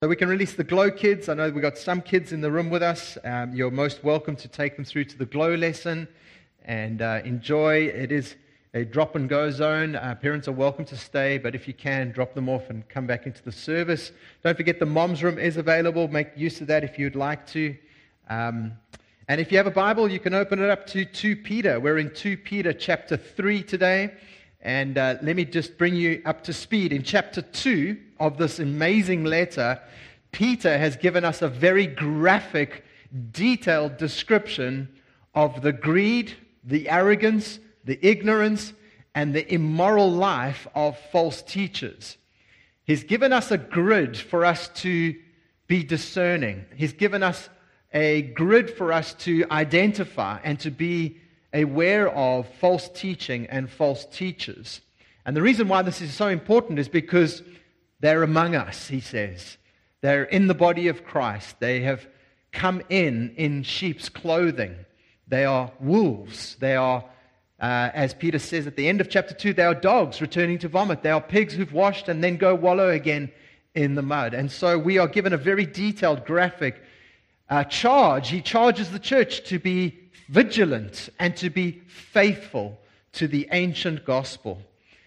So we can release the Glow kids. I know we've got some kids in the room with us. You're most welcome to take them through to the Glow lesson and enjoy. It is a drop and go zone. Parents are welcome to stay, but if you can, drop them off and come back into the service. Don't forget the mom's room is available. Make use of that if you'd like to. And if you have a Bible, you can open it up to 2 Peter. We're in 2 Peter chapter 3 today. And let me just bring you up to speed. In chapter 2 of this amazing letter, Peter has given us a very graphic, detailed description of the greed, the arrogance, the ignorance, and the immoral life of false teachers. He's given us a grid for us to be discerning. He's given us a grid for us to identify and to be aware of false teaching and false teachers. And the reason why this is so important is because they're among us, he says. They're in the body of Christ. They have come in sheep's clothing. They are wolves. They are, as Peter says at the end of chapter 2, they are dogs returning to vomit. They are pigs who've washed and then go wallow again in the mud. And so we are given a very detailed, graphic charge. He charges the church to be vigilant and to be faithful to the ancient gospel,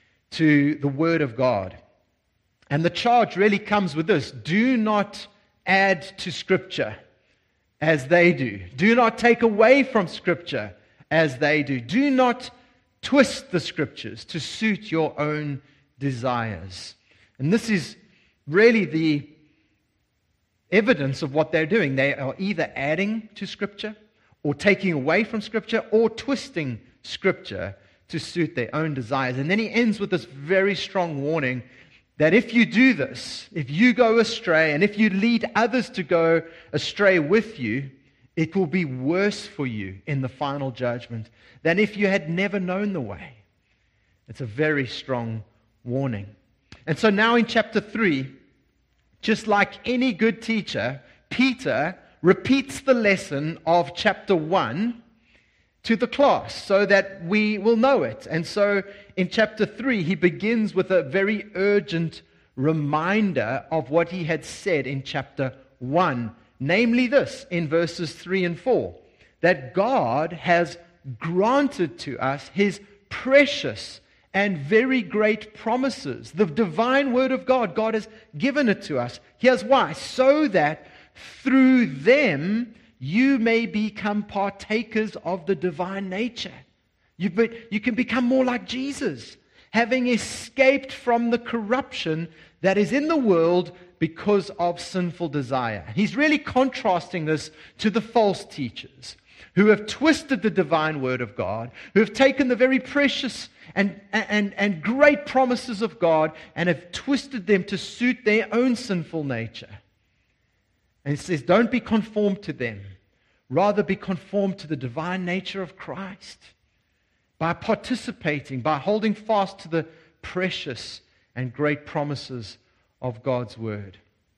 to the Word of God. And the charge really comes with this: do not add to Scripture as they do. Do not take away from Scripture as they do. Do not twist the Scriptures to suit your own desires. And this is really the evidence of what they're doing. They are either adding to Scripture, or taking away from Scripture, or twisting Scripture to suit their own desires. And then he ends with this very strong warning that if you do this, if you go astray, and if you lead others to go astray with you, it will be worse for you in the final judgment than if you had never known the way. It's a very strong warning. And so now in chapter 3, just like any good teacher, Peter repeats the lesson of chapter 1 to the class so that we will know it. And so in chapter 3, he begins with a very urgent reminder of what he had said in chapter 1. Namely this, in verses 3 and 4, that God has granted to us His precious and very great promises. The divine Word of God, God has given it to us. Here's why: so that through them you may become partakers of the divine nature. You can become more like Jesus, having escaped from the corruption that is in the world because of sinful desire. He's really contrasting this to the false teachers who have twisted the divine Word of God, who have taken the very precious and great promises of God and have twisted them to suit their own sinful nature. And he says, don't be conformed to them. Rather be conformed to the divine nature of Christ by participating, by holding fast to the precious and great promises of God's Word.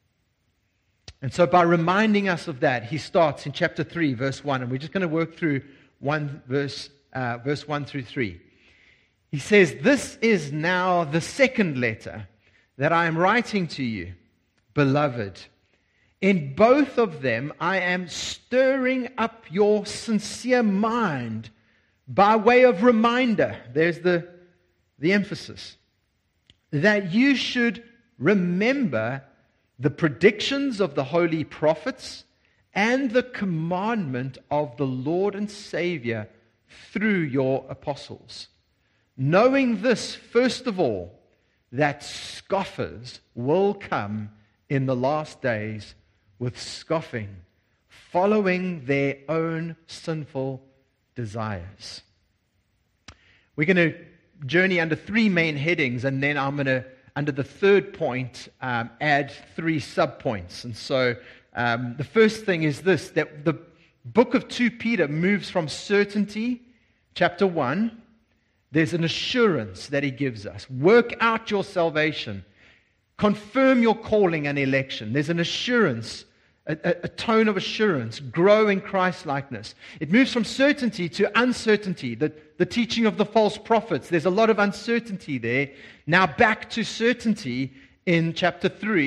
And so by reminding us of that, he starts in chapter 3, verse 1, and we're just going to work through verse 1 through 3. He says, "This is now the second letter that I am writing to you, beloved. In both of them I am stirring up your sincere mind by way of reminder," there's the emphasis, "that you should remember the predictions of the holy prophets and the commandment of the Lord and Savior through your apostles. Knowing this, first of all, that scoffers will come in the last days with scoffing, following their own sinful desires." We're going to journey under 3 main headings, and then I'm going to, under the third point, add 3 subpoints. And so the first thing is this, that the book of 2 Peter moves from certainty, chapter 1, there's an assurance that he gives us. Work out your salvation. Confirm your calling and election. There's an assurance, a tone of assurance. Grow in Christ-likeness. It moves from certainty to uncertainty. The teaching of the false prophets, there's a lot of uncertainty there. Now back to certainty in chapter 3,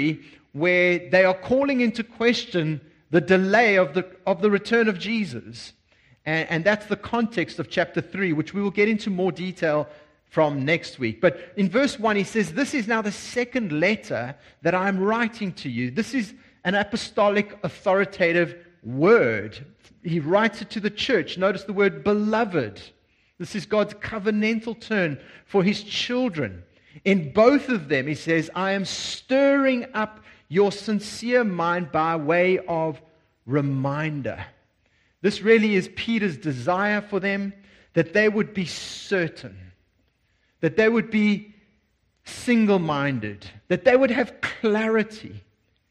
where they are calling into question the delay of the return of Jesus. And that's the context of chapter 3, which we will get into more detail from next week. But in verse 1, he says, "This is now the second letter that I am writing to you." This is an apostolic, authoritative word. He writes it to the church. Notice the word beloved. This is God's covenantal term for his children. In both of them, he says, "I am stirring up your sincere mind by way of reminder." This really is Peter's desire for them, that they would be certain, that they would be single-minded, that they would have clarity.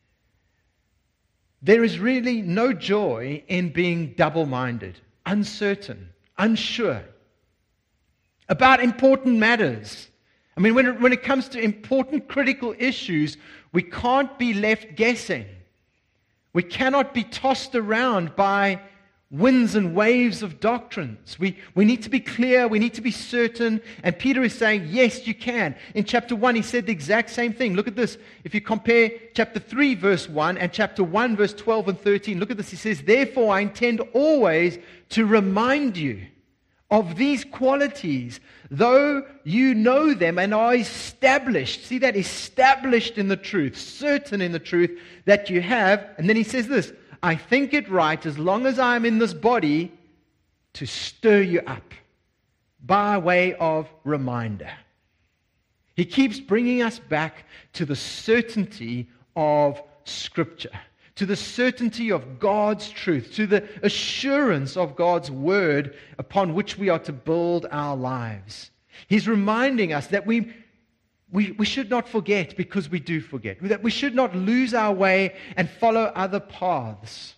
There is really no joy in being double-minded, uncertain, unsure about important matters. I mean, when it comes to important critical issues, we can't be left guessing. We cannot be tossed around by winds and waves of doctrines. We need to be clear, we need to be certain, and Peter is saying, yes, you can. In chapter 1, he said the exact same thing. Look at this. If you compare chapter 3, verse 1, and chapter 1, verse 12 and 13, look at this. He says, "Therefore I intend always to remind you of these qualities, though you know them and are established." See that? Established in the truth, certain in the truth that you have. And then he says this, "I think it right, as long as I am in this body, to stir you up by way of reminder." He keeps bringing us back to the certainty of Scripture, to the certainty of God's truth, to the assurance of God's word upon which we are to build our lives. He's reminding us that we should not forget, because we do forget, that we should not lose our way and follow other paths.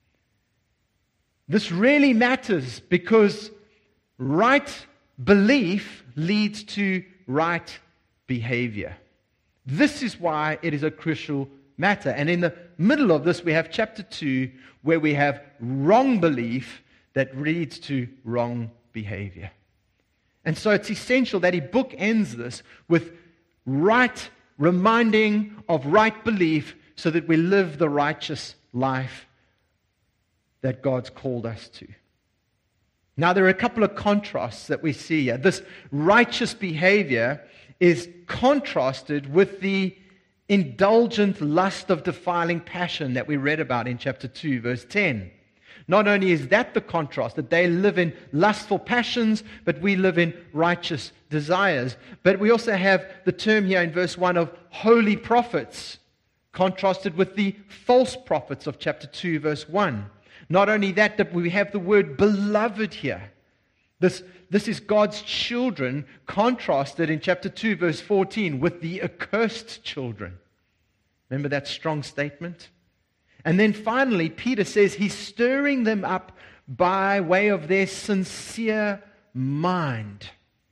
This really matters, because right belief leads to right behavior. This is why it is a crucial matter. And in the middle of this, we have chapter 2, where we have wrong belief that leads to wrong behavior. And so it's essential that he bookends this with right reminding of right belief, so that we live the righteous life that God's called us to. Now, there are a couple of contrasts that we see here. This righteous behavior is contrasted with the indulgent lust of defiling passion that we read about in chapter 2, verse 10. Not only is that the contrast, that they live in lustful passions, but we live in righteous desires. But we also have the term here in verse 1 of holy prophets, contrasted with the false prophets of chapter 2, verse 1. Not only that, but we have the word beloved here. This is God's children, contrasted in chapter 2, verse 14, with the accursed children. Remember that strong statement? And then finally, Peter says he's stirring them up by way of their sincere mind.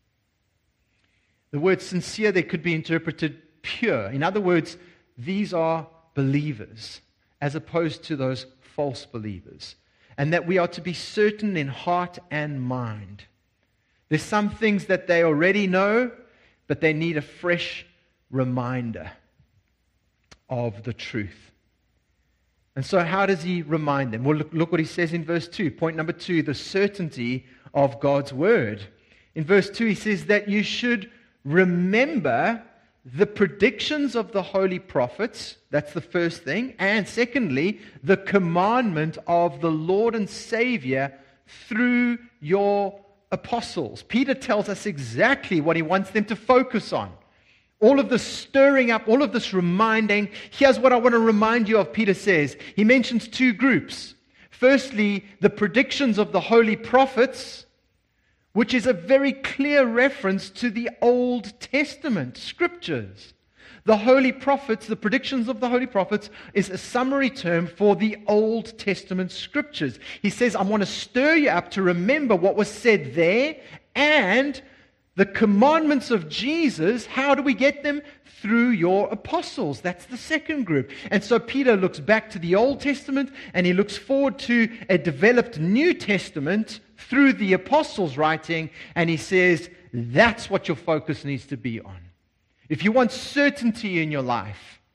The word sincere there could be interpreted pure. In other words, these are believers, as opposed to those false believers. And that we are to be certain in heart and mind. There's some things that they already know, but they need a fresh reminder of the truth. And so how does he remind them? Well, look what he says in verse 2. Point number 2, the certainty of God's word. In verse 2, he says that you should remember the predictions of the holy prophets. That's the first thing. And secondly, the commandment of the Lord and Savior through your apostles. Peter tells us exactly what he wants them to focus on. All of this stirring up, all of this reminding. Here's what I want to remind you of, Peter says. He mentions two groups. Firstly, the predictions of the holy prophets, which is a very clear reference to the Old Testament scriptures. The holy prophets, the predictions of the holy prophets, is a summary term for the Old Testament scriptures. He says, I want to stir you up to remember what was said there, and the commandments of Jesus. How do we get them? Through your apostles. That's the second group. And so Peter looks back to the Old Testament, and he looks forward to a developed New Testament through the apostles' writing, and he says that's what your focus needs to be on. If you want certainty in your life,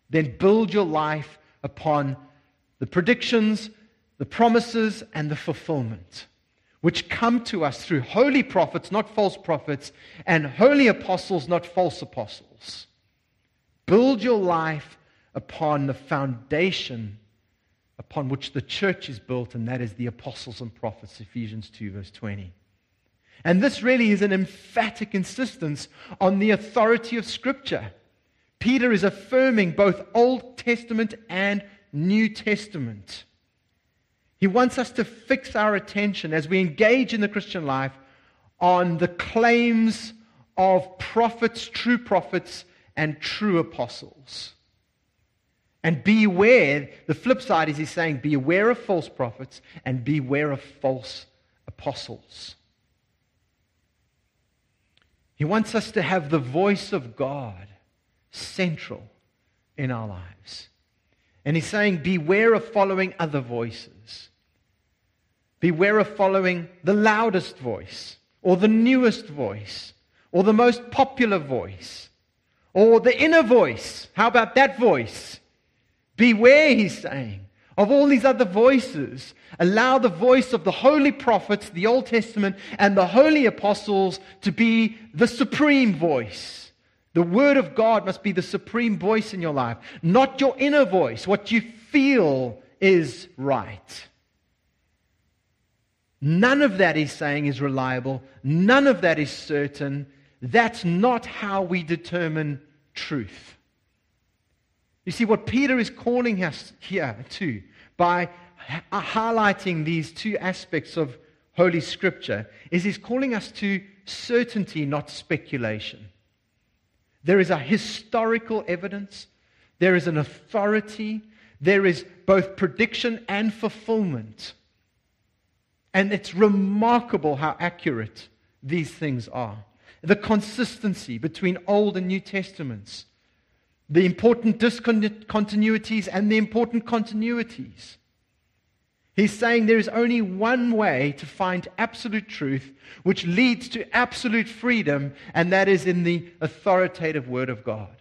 then build your life upon the predictions, the promises, and the fulfillment, which come to us through holy prophets, not false prophets, and holy apostles, not false apostles. Build your life upon the foundation upon which the church is built, and that is the apostles and prophets, Ephesians 2, verse 20. And this really is an emphatic insistence on the authority of Scripture. Peter is affirming both Old Testament and New Testament. He wants us to fix our attention as we engage in the Christian life on the claims of prophets, true prophets, and true apostles. And beware, the flip side is he's saying, beware of false prophets and beware of false apostles. He wants us to have the voice of God central in our lives. And he's saying, beware of following other voices. Beware of following the loudest voice, or the newest voice, or the most popular voice, or the inner voice. How about that voice? Beware, he's saying, of all these other voices. Allow the voice of the holy prophets, the Old Testament, and the holy apostles to be the supreme voice. The Word of God must be the supreme voice in your life, not your inner voice, what you feel is right. None of that, he's saying, is reliable. None of that is certain. That's not how we determine truth. You see, what Peter is calling us here to, by highlighting these two aspects of Holy Scripture, is he's calling us to certainty, not speculation. There is a historical evidence. There is an authority. There is both prediction and fulfillment. And it's remarkable how accurate these things are. The consistency between Old and New Testaments. The important discontinuities and the important continuities. He's saying there is only one way to find absolute truth, which leads to absolute freedom, and that is in the authoritative Word of God.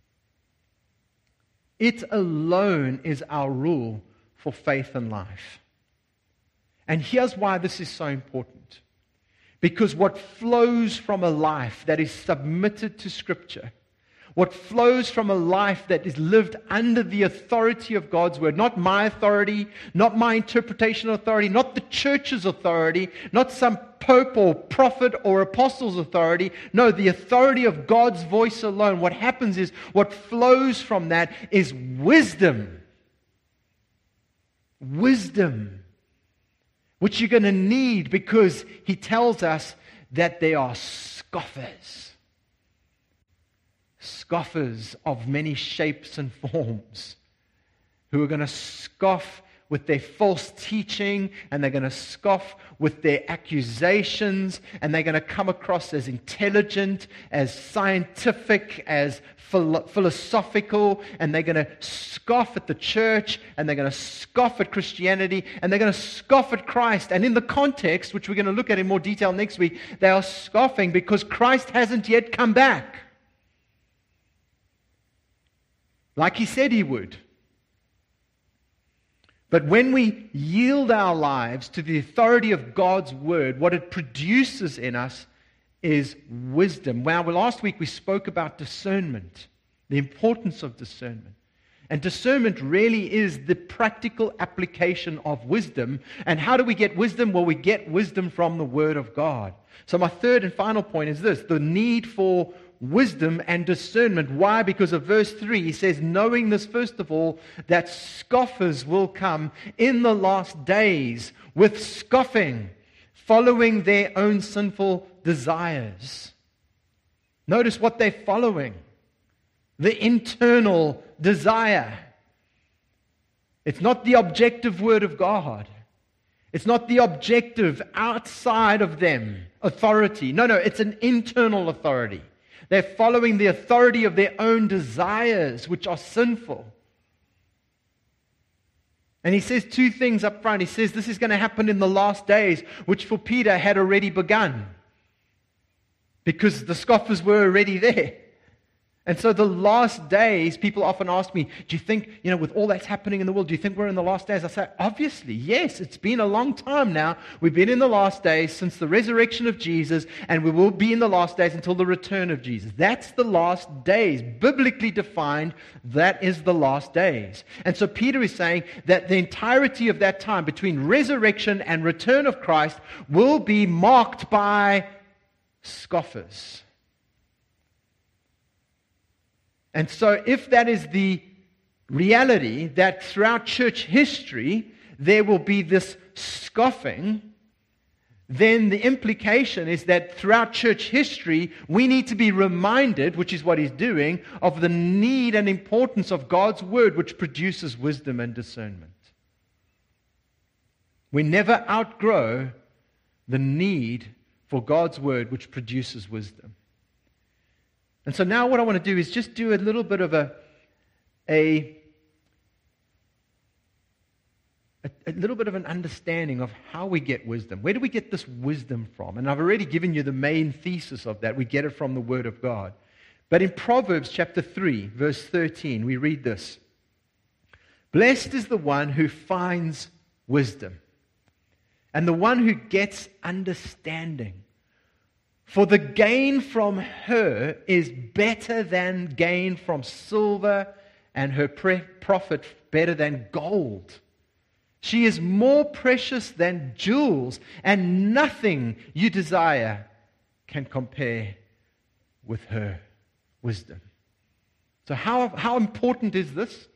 It alone is our rule for faith and life. And here's why this is so important. Because what flows from a life that is submitted to Scripture, what flows from a life that is lived under the authority of God's Word, not my authority, not my interpretation of authority, not the church's authority, not some pope or prophet or apostle's authority. No, the authority of God's voice alone. What happens is, what flows from that is wisdom. Wisdom. Which you're going to need, because he tells us that they are scoffers. Scoffers of many shapes and forms, who are going to scoff with their false teaching, and they're going to scoff with their accusations, and they're going to come across as intelligent, as scientific, as philosophical, and they're going to scoff at the church, and they're going to scoff at Christianity, and they're going to scoff at Christ. And in the context, which we're going to look at in more detail next week, they are scoffing because Christ hasn't yet come back, like he said he would. But when we yield our lives to the authority of God's Word, what it produces in us is wisdom. Well, last week we spoke about discernment, the importance of discernment. And discernment really is the practical application of wisdom. And how do we get wisdom? Well, we get wisdom from the Word of God. So my third and final point is this: the need for wisdom and discernment. Why? Because of verse 3, he says, knowing this first of all, that scoffers will come in the last days with scoffing, following their own sinful desires. Notice what they're following: the internal desire. It's not the objective Word of God. It's not the objective outside of them authority. No, it's an internal authority. They're following the authority of their own desires, which are sinful. And he says two things up front. He says this is going to happen in the last days, which for Peter had already begun, because the scoffers were already there. And so the last days, people often ask me, do you think, with all that's happening in the world, do you think we're in the last days? I say, obviously, yes. It's been a long time now. We've been in the last days since the resurrection of Jesus, and we will be in the last days until the return of Jesus. That's the last days. Biblically defined, that is the last days. And so Peter is saying that the entirety of that time between resurrection and return of Christ will be marked by scoffers. And so if that is the reality, that throughout church history there will be this scoffing, then the implication is that throughout church history we need to be reminded, which is what he's doing, of the need and importance of God's Word, which produces wisdom and discernment. We never outgrow the need for God's Word, which produces wisdom. And so now what I want to do is just do a little bit of a little bit of an understanding of how we get wisdom. Where do we get this wisdom from? And I've already given you the main thesis of that. We get it from the Word of God. But in Proverbs chapter 3, verse 13, we read this. Blessed is the one who finds wisdom, and the one who gets understanding. For the gain from her is better than gain from silver, and her profit better than gold. She is more precious than jewels, and nothing you desire can compare with her wisdom. So how important is this?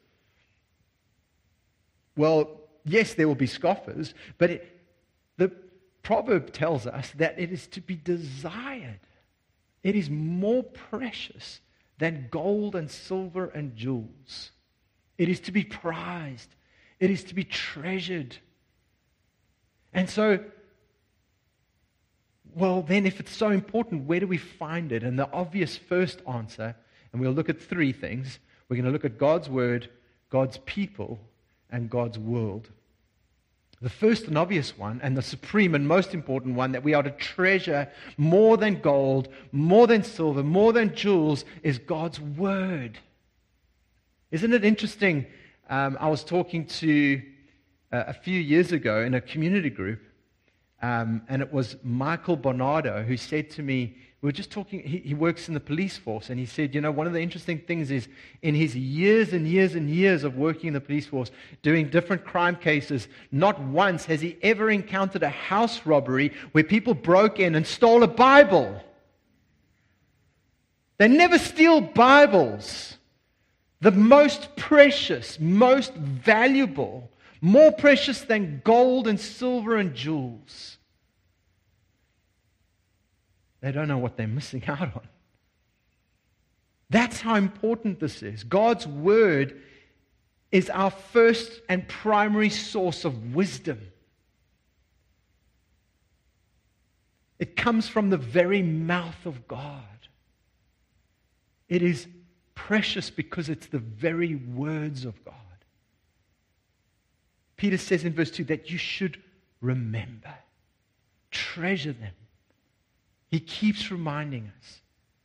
Well, yes, there will be scoffers, but the proverb tells us that it is to be desired. It is more precious than gold and silver and jewels. It is to be prized. It is to be treasured. And so, well, then if it's so important, where do we find it? And the obvious first answer, and we'll look at three things. We're going to look at God's Word, God's people, and God's world. The first and obvious one, and the supreme and most important one that we are to treasure more than gold, more than silver, more than jewels, is God's Word. Isn't it interesting? I was talking to a few years ago in a community group, and it was Michael Bernardo who said to me, we were just talking, he works in the police force, and he said, one of the interesting things is in his years and years and years of working in the police force, doing different crime cases, not once has he ever encountered a house robbery where people broke in and stole a Bible. They never steal Bibles. The most precious, most valuable, more precious than gold and silver and jewels. They don't know what they're missing out on. That's how important this is. God's Word is our first and primary source of wisdom. It comes from the very mouth of God. It is precious because it's the very words of God. Peter says in verse 2 that you should remember, treasure them. He keeps reminding us.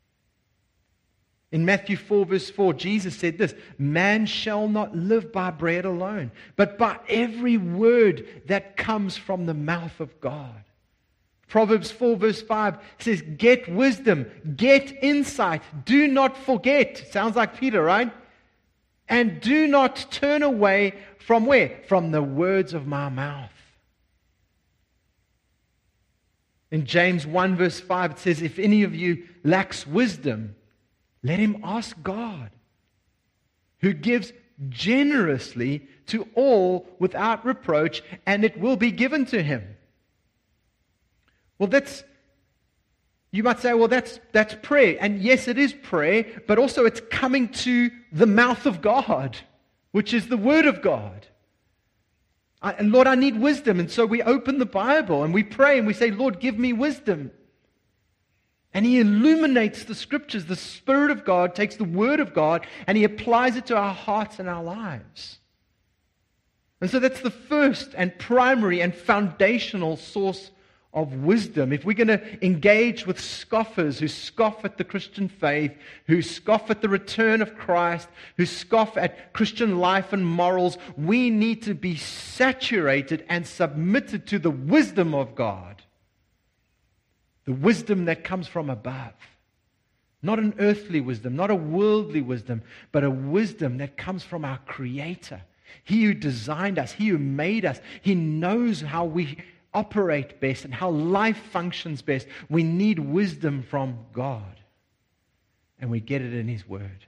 In Matthew 4 verse 4, Jesus said this, man shall not live by bread alone, but by every word that comes from the mouth of God. Proverbs 4 verse 5 says, get wisdom, get insight, do not forget. Sounds like Peter, right? And do not turn away from where? From the words of my mouth. In James 1 verse 5 it says, if any of you lacks wisdom, let him ask God, who gives generously to all without reproach, and it will be given to him. Well, you might say, well, that's prayer. And yes, it is prayer, but also it's coming to the mouth of God, which is the Word of God. And Lord, I need wisdom. And so we open the Bible and we pray and we say, Lord, give me wisdom. And He illuminates the Scriptures. The Spirit of God takes the Word of God and He applies it to our hearts and our lives. And so that's the first and primary and foundational source of wisdom, if we're going to engage with scoffers who scoff at the Christian faith, who scoff at the return of Christ, who scoff at Christian life and morals, we need to be saturated and submitted to the wisdom of God. The wisdom that comes from above. Not an earthly wisdom, not a worldly wisdom, but a wisdom that comes from our Creator. He who designed us, He who made us, He knows how we operate best and how life functions best. We need wisdom from God. And we get it in His Word.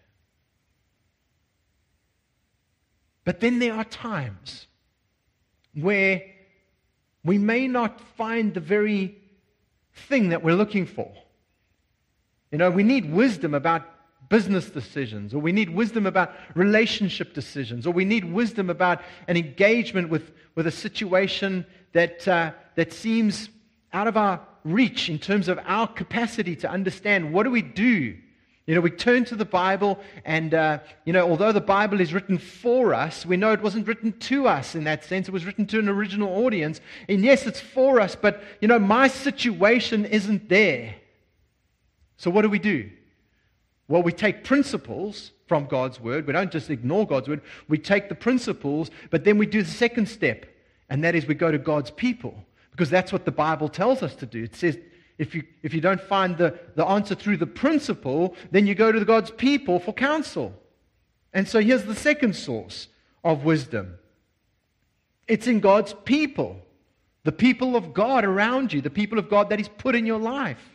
But then there are times where we may not find the very thing that we're looking for. We need wisdom about business decisions, or we need wisdom about relationship decisions, or we need wisdom about an engagement with a situation that seems out of our reach in terms of our capacity to understand. What do we do? We turn to the Bible, and although the Bible is written for us, we know it wasn't written to us in that sense. It was written to an original audience. And yes, it's for us, but my situation isn't there. So what do? Well, we take principles from God's Word. We don't just ignore God's Word. We take the principles, but then we do the second step, and that is we go to God's people, because that's what the Bible tells us to do. It says if you don't find the answer through the principle, then you go to God's people for counsel. And so here's the second source of wisdom. It's in God's people, the people of God around you, the people of God that He's put in your life.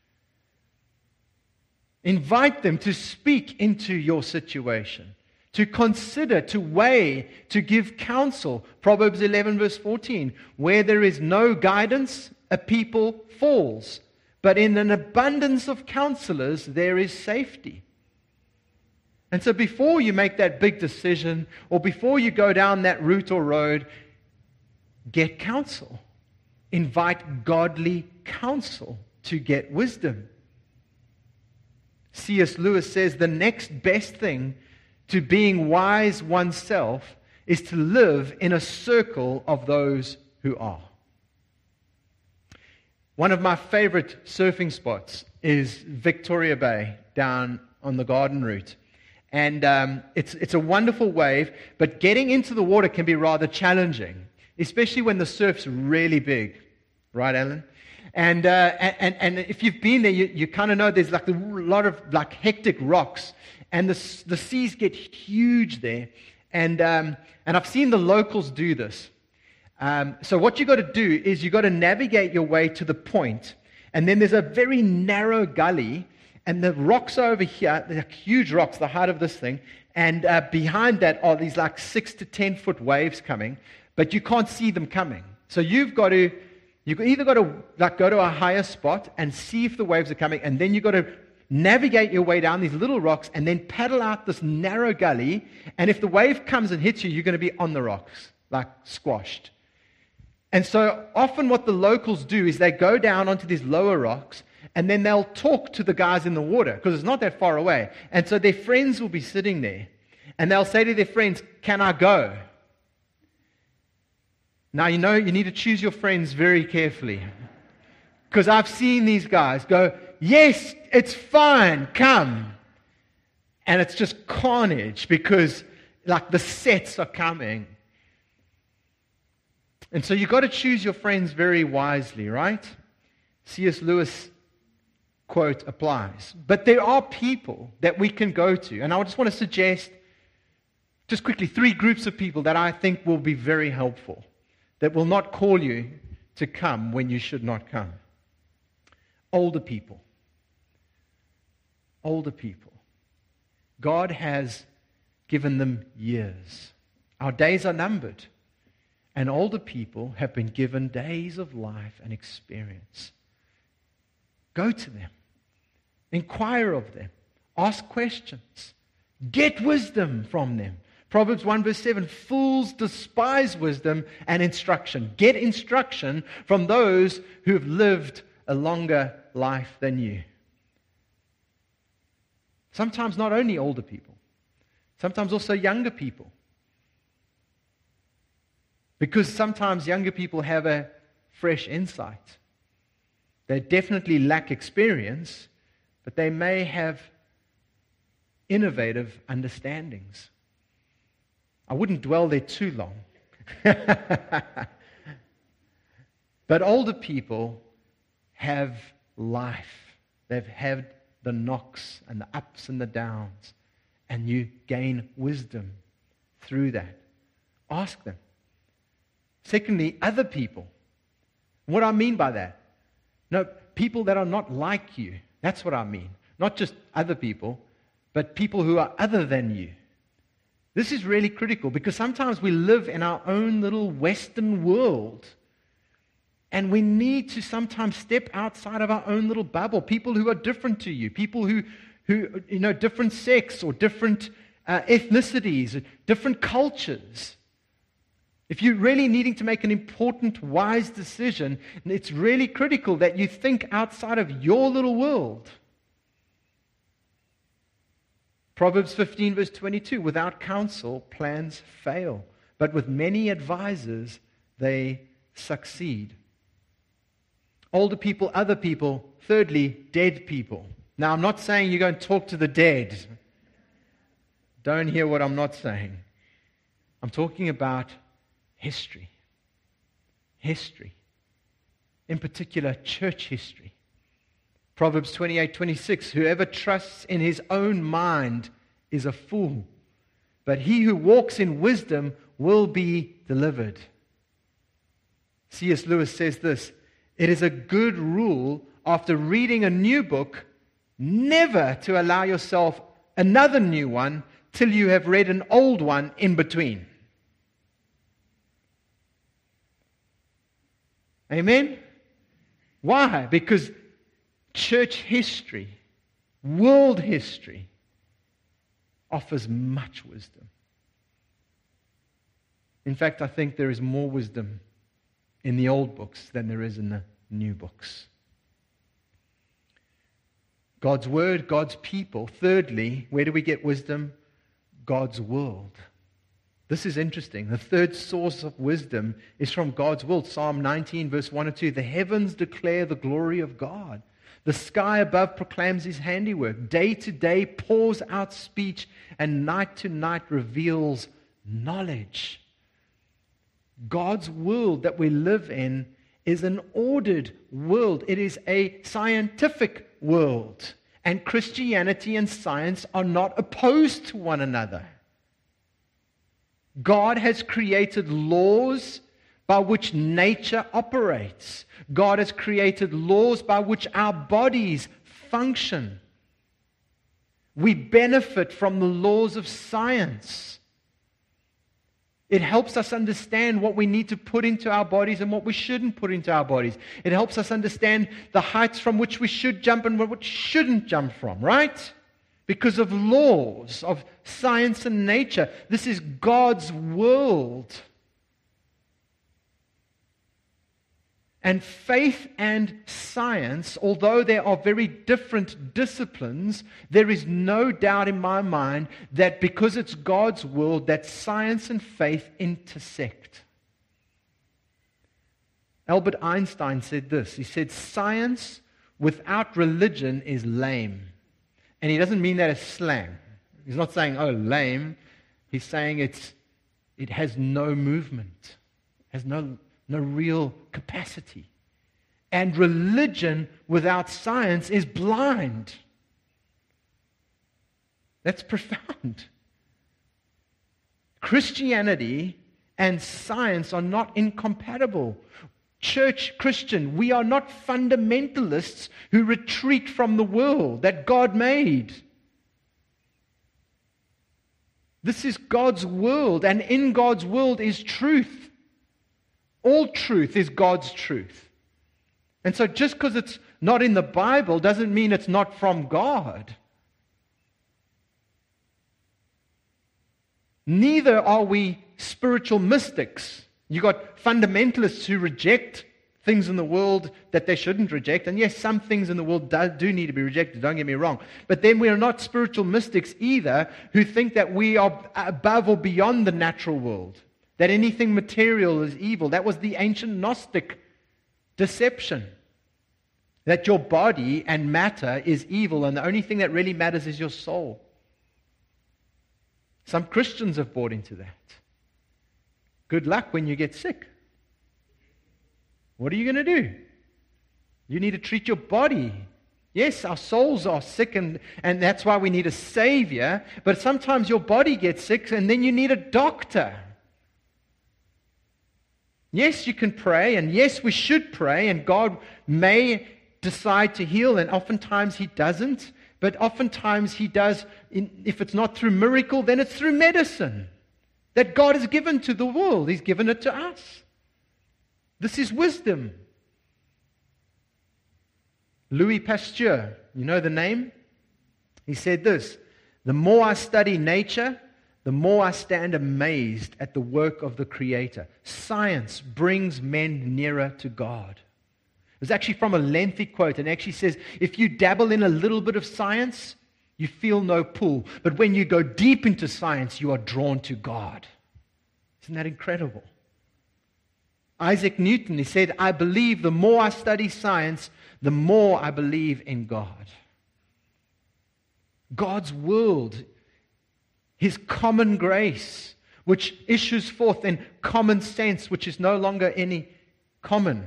Invite them to speak into your situation, to consider, to weigh, to give counsel. Proverbs 11 verse 14, where there is no guidance, a people falls, but in an abundance of counselors there is safety. And so before you make that big decision, or before you go down that route or road, get counsel. Invite godly counsel to get wisdom. C.S. Lewis says the next best thing to being wise oneself is to live in a circle of those who are. One of my favorite surfing spots is Victoria Bay down on the Garden Route. And it's a wonderful wave, but getting into the water can be rather challenging, especially when the surf's really big. Right, Alan? And if you've been there, you kind of know there's like a lot of like hectic rocks, and the seas get huge there. And I've seen the locals do this. So what you got to do is you got to navigate your way to the point, and then there's a very narrow gully, and the rocks are over here. They're huge rocks, the height of this thing, and behind that are these like 6 to 10 foot waves coming, but you can't see them coming. So you've either got to like go to a higher spot and see if the waves are coming, and then you've got to navigate your way down these little rocks and then paddle out this narrow gully, and if the wave comes and hits you, you're going to be on the rocks, like squashed. And so often what the locals do is they go down onto these lower rocks, and then they'll talk to the guys in the water, because it's not that far away. And so their friends will be sitting there, and they'll say to their friends, "Can I go?" Now, you need to choose your friends very carefully. Because I've seen these guys go, "Yes, it's fine, come." And it's just carnage because like the sets are coming. And so you've got to choose your friends very wisely, right? C.S. Lewis quote applies. But there are people that we can go to. And I just want to suggest, just quickly, 3 groups of people that I think will be very helpful, that will not call you to come when you should not come. Older people. Older people. God has given them years. Our days are numbered. And older people have been given days of life and experience. Go to them. Inquire of them. Ask questions. Get wisdom from them. Proverbs 1 verse 7, fools despise wisdom and instruction. Get instruction from those who have lived a longer life than you. Sometimes not only older people, sometimes also younger people. Because sometimes younger people have a fresh insight. They definitely lack experience, but they may have innovative understandings. I wouldn't dwell there too long. But older people have life. They've had the knocks and the ups and the downs, and you gain wisdom through that. Ask them. Secondly, other people. What do I mean by that? No, people that are not like you. That's what I mean. Not just other people, but people who are other than you. This is really critical because sometimes we live in our own little Western world, and we need to sometimes step outside of our own little bubble. People who are different to you, people who different sex or different ethnicities, different cultures. If you're really needing to make an important, wise decision, it's really critical that you think outside of your little world. Proverbs 15 verse 22, without counsel, plans fail, but with many advisors, they succeed. Older people, other people. Thirdly, dead people. Now, I'm not saying you go and talk to the dead. Don't hear what I'm not saying. I'm talking about history. History. In particular, church history. Proverbs 28:26, whoever trusts in his own mind is a fool, but he who walks in wisdom will be delivered. C.S. Lewis says this, it is a good rule after reading a new book never to allow yourself another new one till you have read an old one in between. Amen? Why? Because church history, world history, offers much wisdom. In fact, I think there is more wisdom in the old books than there is in the new books. God's Word, God's people. Thirdly, where do we get wisdom? God's world. This is interesting. The third source of wisdom is from God's world. Psalm 19, verse 1 and 2. The heavens declare the glory of God. The sky above proclaims His handiwork. Day to day pours out speech, and night to night reveals knowledge. God's world that we live in is an ordered world. It is a scientific world. And Christianity and science are not opposed to one another. God has created laws by which nature operates. God has created laws by which our bodies function. We benefit from the laws of science. It helps us understand what we need to put into our bodies and what we shouldn't put into our bodies. It helps us understand the heights from which we should jump and what we shouldn't jump from, right? Because of laws of science and nature. This is God's world. And faith and science, although they are very different disciplines, there is no doubt in my mind that because it's God's world, that science and faith intersect. Albert Einstein said this. He said, science without religion is lame. And he doesn't mean that as slang. He's not saying, oh, lame. He's saying it has no movement, has no real capacity. And religion without science is blind. That's profound. Christianity and science are not incompatible. Church Christian, we are not fundamentalists who retreat from the world that God made. This is God's world, and in God's world is truth. All truth is God's truth. And so just because it's not in the Bible doesn't mean it's not from God. Neither are we spiritual mystics. You got fundamentalists who reject things in the world that they shouldn't reject. And yes, some things in the world do need to be rejected, don't get me wrong. But then we are not spiritual mystics either who think that we are above or beyond the natural world. That anything material is evil. That was the ancient Gnostic deception. That your body and matter is evil, and the only thing that really matters is your soul. Some Christians have bought into that. Good luck when you get sick. What are you going to do? You need to treat your body. Yes, our souls are sick, and that's why we need a Savior. But sometimes your body gets sick, and then you need a doctor. Yes, you can pray, and yes, we should pray, and God may decide to heal, and oftentimes He doesn't. But oftentimes He does. If it's not through miracle, then it's through medicine that God has given to the world. He's given it to us. This is wisdom. Louis Pasteur, you know the name? He said this: the more I study nature, the more I stand amazed at the work of the Creator. Science brings men nearer to God. It was actually from a lengthy quote, and actually says, if you dabble in a little bit of science, you feel no pull. But when you go deep into science, you are drawn to God. Isn't that incredible? Isaac Newton, he said, I believe the more I study science, the more I believe in God. God's world, His common grace, which issues forth in common sense, which is no longer any common.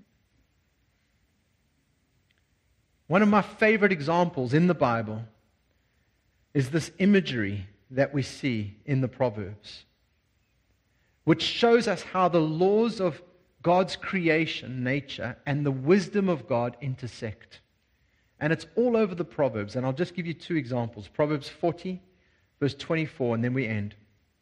One of my favorite examples in the Bible is this imagery that we see in the Proverbs, which shows us how the laws of God's creation, nature, and the wisdom of God intersect. And it's all over the Proverbs. And I'll just give you two examples. Proverbs 40, verse 24, and then we end.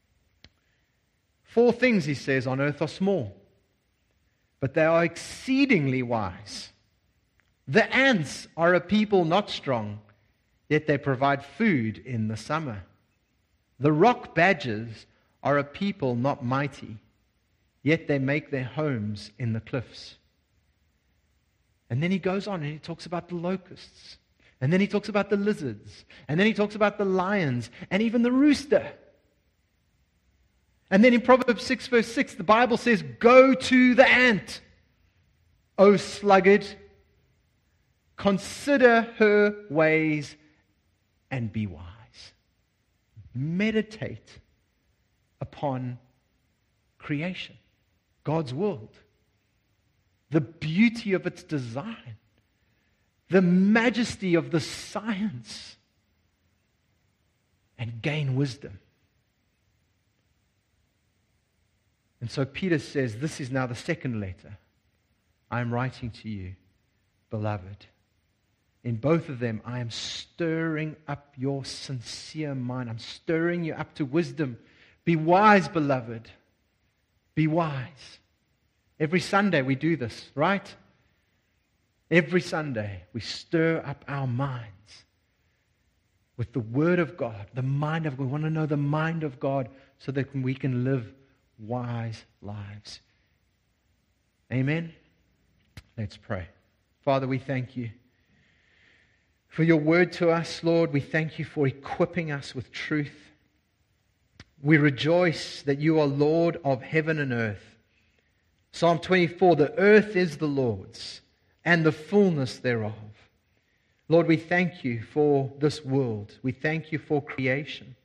4 things, he says, on earth are small, but they are exceedingly wise. The ants are a people not strong, yet they provide food in the summer. The rock badgers are a people not mighty, yet they make their homes in the cliffs. And then he goes on and he talks about the locusts. And then he talks about the lizards. And then he talks about the lions and even the rooster. And then in Proverbs 6, verse 6, the Bible says, go to the ant, O sluggard. Consider her ways and be wise. Meditate upon creation, God's world, the beauty of its design, the majesty of the science, and gain wisdom. And so Peter says, this is now the second letter I am writing to you, beloved. In both of them, I am stirring up your sincere mind. I'm stirring you up to wisdom. Be wise, beloved. Be wise. Every Sunday we do this, right? Every Sunday we stir up our minds with the Word of God, the mind of God. We want to know the mind of God so that we can live wise lives. Amen? Let's pray. Father, we thank you for your word to us, Lord. We thank you for equipping us with truth. We rejoice that you are Lord of heaven and earth. Psalm 24, the earth is the Lord's and the fullness thereof. Lord, we thank you for this world. We thank you for creation.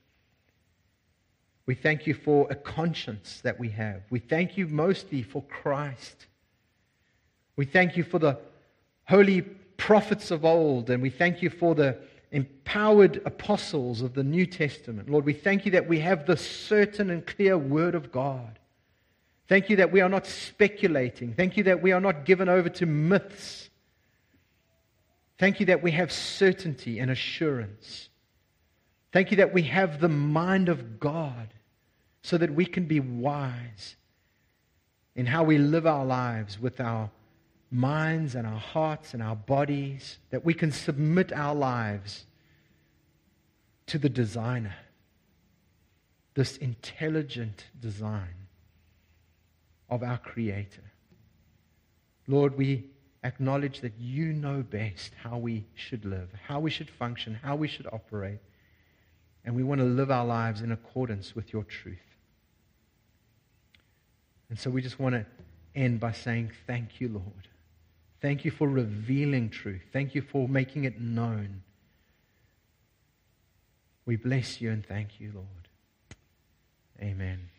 We thank you for a conscience that we have. We thank you mostly for Christ. We thank you for the holy prophets of old, and we thank you for the empowered apostles of the New Testament. Lord, we thank you that we have the certain and clear Word of God. Thank you that we are not speculating. Thank you that we are not given over to myths. Thank you that we have certainty and assurance. Thank you that we have the mind of God so that we can be wise in how we live our lives with our minds and our hearts and our bodies, that we can submit our lives to the designer, this intelligent design of our Creator. Lord, we acknowledge that you know best how we should live, how we should function, how we should operate, and we want to live our lives in accordance with your truth. And so we just want to end by saying, thank you, Lord. Thank you for revealing truth. Thank you for making it known. We bless you and thank you, Lord. Amen.